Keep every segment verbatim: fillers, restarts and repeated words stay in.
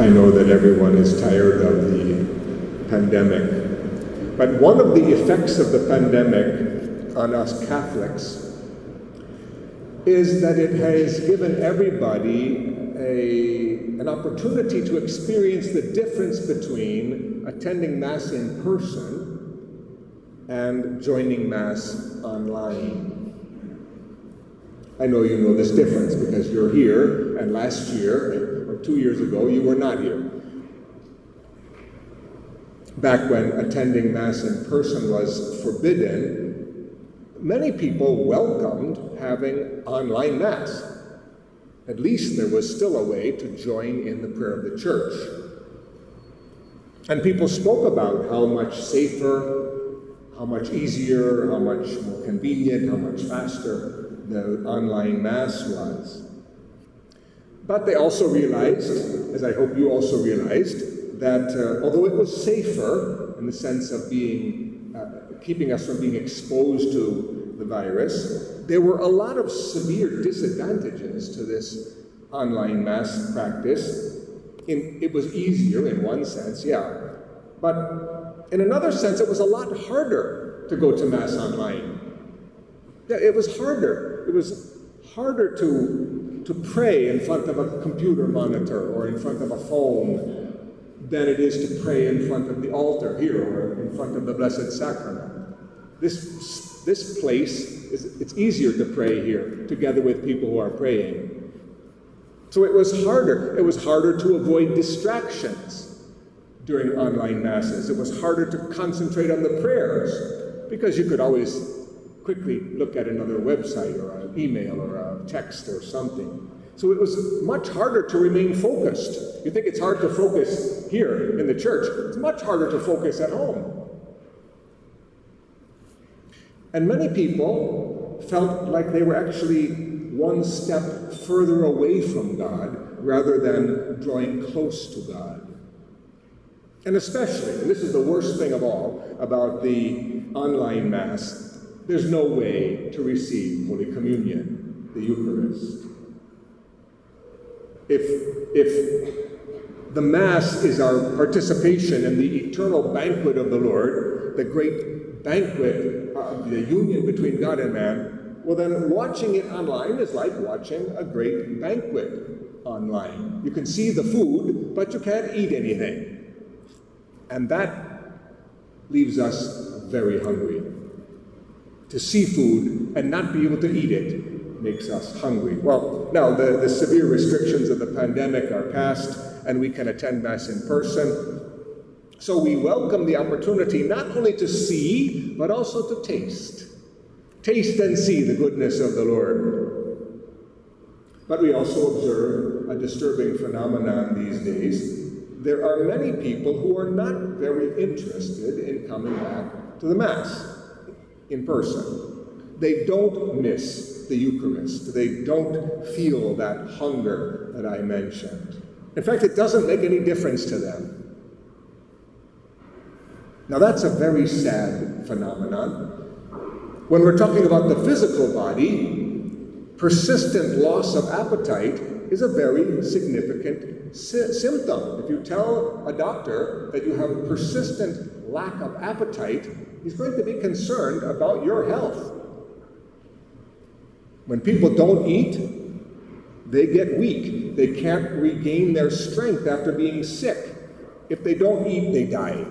I know that everyone is tired of the pandemic. But one of the effects of the pandemic on us Catholics is that it has given everybody a, an opportunity to experience the difference between attending Mass in person and joining Mass online. I know you know this difference because you're here, and last year, or two years ago, you were not here. Back when attending Mass in person was forbidden, many people welcomed having online Mass. At least there was still a way to join in the prayer of the Church. And people spoke about how much safer, how much easier, how much more convenient, how much faster the online Mass was. But they also realized, as I hope you also realized, that uh, although it was safer in the sense of being, uh, keeping us from being exposed to the virus, there were a lot of severe disadvantages to this online Mass practice. In, it was easier in one sense, yeah, but in another sense, it was a lot harder to go to Mass online. Yeah, it was harder. It was harder to, to pray in front of a computer monitor or in front of a phone than it is to pray in front of the altar here or in front of the Blessed Sacrament. This, this place, is, it's easier to pray here together with people who are praying. So it was harder. It was harder to avoid distractions during online Masses. It was harder to concentrate on the prayers because you could always quickly look at another website or an email or a text or something. So it was much harder to remain focused. You think it's hard to focus here in the church. It's much harder to focus at home. And many people felt like they were actually one step further away from God rather than drawing close to God. And especially, and this is the worst thing of all about the online Mass, there's no way to receive Holy Communion, the Eucharist. If, if the Mass is our participation in the eternal banquet of the Lord, the great banquet of the union between God and man, well then watching it online is like watching a great banquet online. You can see the food, but you can't eat anything. And that leaves us very hungry. To see food and not be able to eat it makes us hungry. Well, now the, the severe restrictions of the pandemic are past and we can attend Mass in person. So we welcome the opportunity not only to see, but also to taste. Taste and see the goodness of the Lord. But we also observe a disturbing phenomenon these days. There are many people who are not very interested in coming back to the Mass in person. They don't miss the Eucharist. They don't feel that hunger that I mentioned. In fact, it doesn't make any difference to them. Now that's a very sad phenomenon. When we're talking about the physical body, persistent loss of appetite is a very significant sy- symptom. If you tell a doctor that you have persistent lack of appetite, he's going to be concerned about your health. When people don't eat, they get weak. They can't regain their strength after being sick. If they don't eat, they die.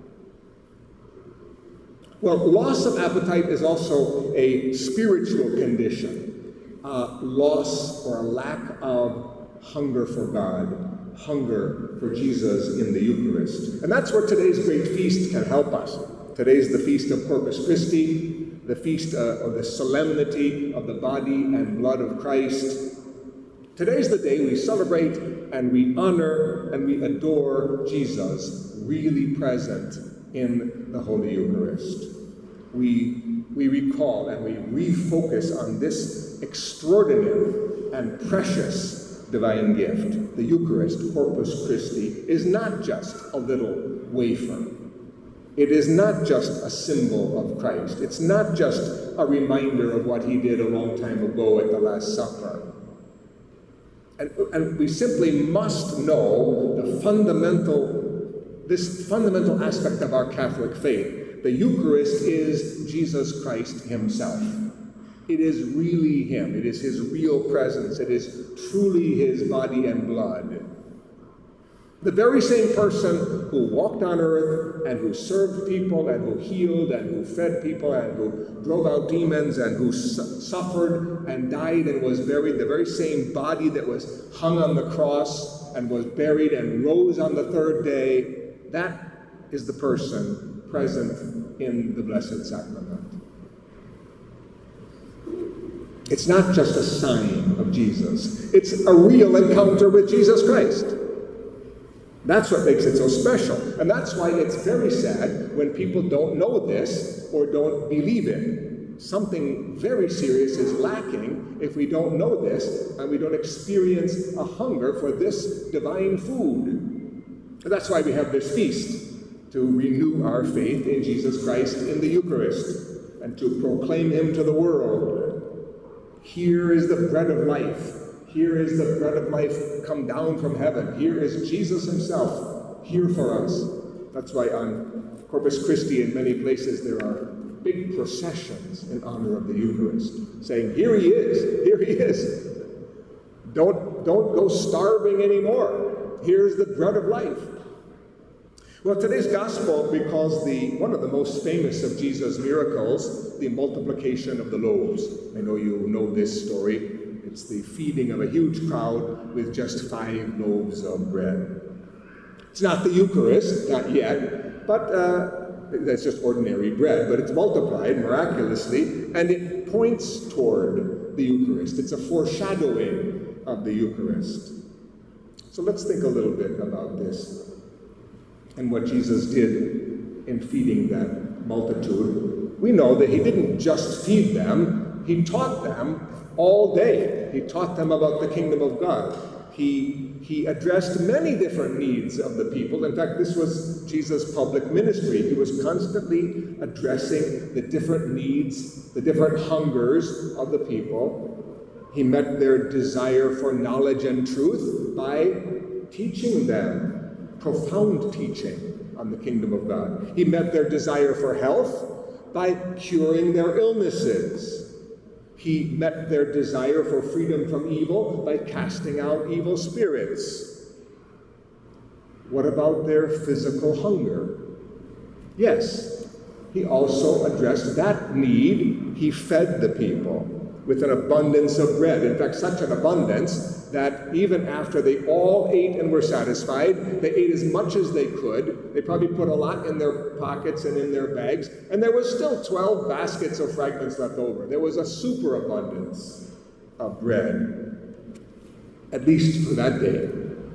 Well, loss of appetite is also a spiritual condition. Uh, loss or a lack of hunger for God, hunger for Jesus in the Eucharist. And that's where today's great feast can help us. Today's the feast of Corpus Christi, the feast uh, of the solemnity of the body and blood of Christ. Today's the day we celebrate and we honor and we adore Jesus, really present in the Holy Eucharist. We, we recall and we refocus on this extraordinary and precious divine gift. The Eucharist, Corpus Christi, is not just a little wafer. It is not just a symbol of Christ. It's not just a reminder of what he did a long time ago at the Last Supper. And, and we simply must know the fundamental, this fundamental aspect of our Catholic faith. The Eucharist is Jesus Christ himself. It is really him. It is his real presence. It is truly his body and blood. The very same person who walked on earth and who served people and who healed and who fed people and who drove out demons and who su- suffered and died and was buried, the very same body that was hung on the cross and was buried and rose on the third day, that is the person present in the Blessed Sacrament. It's not just a sign of Jesus. It's a real encounter with Jesus Christ. That's what makes it so special. And that's why it's very sad when people don't know this or don't believe it. Something very serious is lacking if we don't know this and we don't experience a hunger for this divine food. And that's why we have this feast, to renew our faith in Jesus Christ in the Eucharist and to proclaim him to the world. Here is the bread of life. Here is the bread of life come down from heaven. Here is Jesus himself, here for us. That's why on Corpus Christi in many places there are big processions in honor of the Eucharist, saying, here he is, here he is. Don't, don't go starving anymore. Here's the bread of life. Well, today's gospel recalls the one of the most famous of Jesus' miracles, the multiplication of the loaves. I know you know this story. It's the feeding of a huge crowd with just five loaves of bread. It's not the Eucharist, not yet, but uh, that's just ordinary bread, but it's multiplied miraculously, and it points toward the Eucharist. It's a foreshadowing of the Eucharist. So let's think a little bit about this and what Jesus did in feeding that multitude. We know that he didn't just feed them, he taught them all day. He taught them about the kingdom of God. He, he addressed many different needs of the people. In fact, this was Jesus' public ministry. He was constantly addressing the different needs, the different hungers of the people. He met their desire for knowledge and truth by teaching them profound teaching on the kingdom of God. He met their desire for health by curing their illnesses. He met their desire for freedom from evil by casting out evil spirits. What about their physical hunger? Yes, he also addressed that need. He fed the people with an abundance of bread. In fact, such an abundance that even after they all ate and were satisfied, they ate as much as they could. They probably put a lot in their pockets and in their bags, and there was still twelve baskets of fragments left over. There was a superabundance of bread, at least for that day.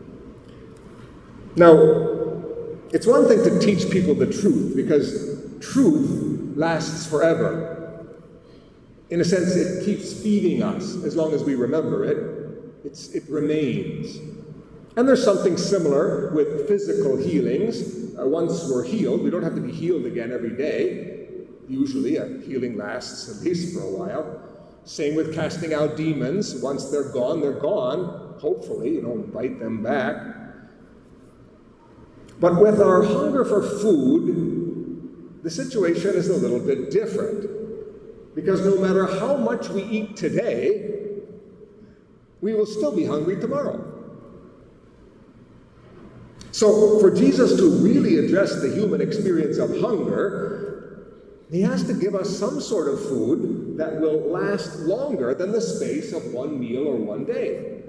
Now, it's one thing to teach people the truth, because truth lasts forever. In a sense, it keeps feeding us as long as we remember it. It's, it remains. And there's something similar with physical healings. Uh, once we're healed, we don't have to be healed again every day. Usually, a healing lasts at least for a while. Same with casting out demons. Once they're gone, they're gone. Hopefully, you don't bite them back. But with our hunger for food, the situation is a little bit different. Because no matter how much we eat today, we will still be hungry tomorrow. So for Jesus to really address the human experience of hunger, he has to give us some sort of food that will last longer than the space of one meal or one day.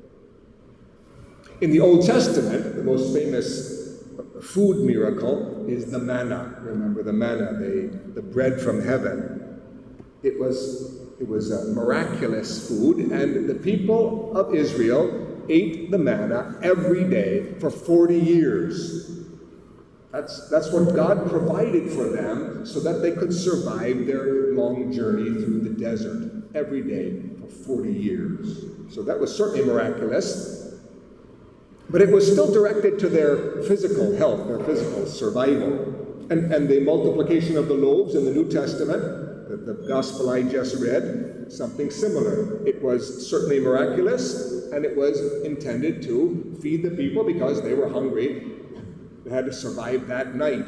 In the Old Testament, the most famous food miracle is the manna. Remember the manna, the, the bread from heaven. It was, it was a miraculous food, and the people of Israel ate the manna every day for forty years. That's, that's what God provided for them so that they could survive their long journey through the desert every day for forty years. So that was certainly miraculous, but it was still directed to their physical health, their physical survival. And, and the multiplication of the loaves in the New Testament, the, the gospel I just read, something similar. It was certainly miraculous, and it was intended to feed the people because they were hungry. They had to survive that night.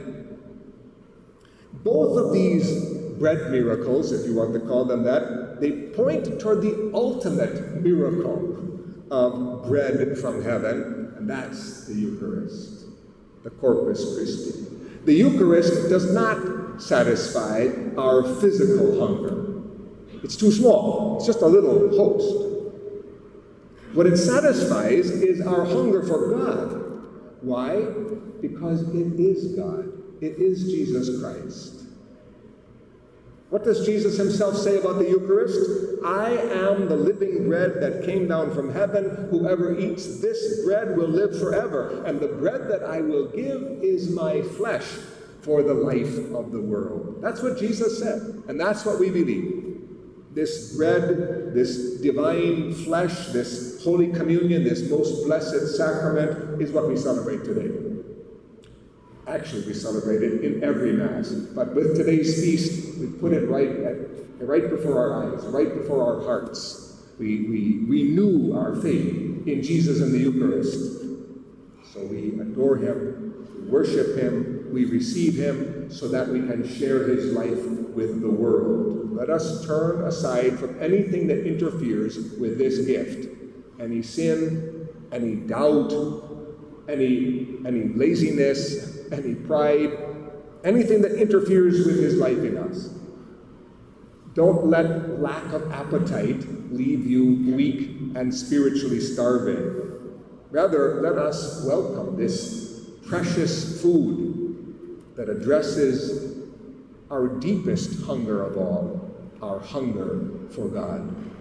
Both of these bread miracles, if you want to call them that, they point toward the ultimate miracle of bread from heaven, and that's the Eucharist, the Corpus Christi. The Eucharist does not satisfy our physical hunger. It's too small. It's just a little host. What it satisfies is our hunger for God. Why? Because it is God. It is Jesus Christ. What does Jesus himself say about the Eucharist? I am the living bread that came down from heaven. Whoever eats this bread will live forever. And the bread that I will give is my flesh for the life of the world. That's what Jesus said. And that's what we believe. This bread, this divine flesh, this Holy Communion, this most blessed sacrament is what we celebrate today. Actually, we celebrate it in every Mass, but with today's feast, we put it right at, right before our eyes, right before our hearts. We, we renew our faith in Jesus and the Eucharist. So we adore him, we worship him, we receive him so that we can share his life with the world. Let us turn aside from anything that interferes with this gift. Any sin, any doubt, any, any laziness, any pride, anything that interferes with his life in us. Don't let lack of appetite leave you weak and spiritually starving. Rather, let us welcome this precious food that addresses our deepest hunger of all, our hunger for God.